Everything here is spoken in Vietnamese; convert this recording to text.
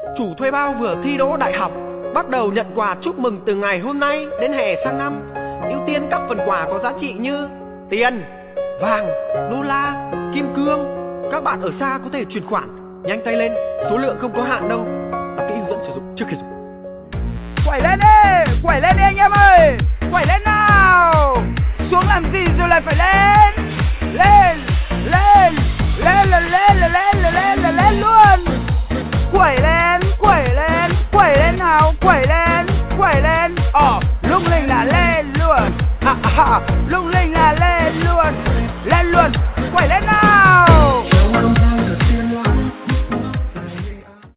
Chủ thuê bao vừa thi đỗ đại học, bắt đầu nhận quà chúc mừng từ ngày hôm nay đến hè sang năm. Ưu tiên các phần quà có giá trị như tiền, vàng, đô la, kim cương. Các bạn ở xa có thể chuyển khoản, nhanh tay lên, số lượng không có hạn đâu. Đọc kỹ hướng dẫn sử dụng trước khi dùng. Quẩy lên đi anh em ơi, quẩy lên nào. Xuống làm gì rồi lại phải lên.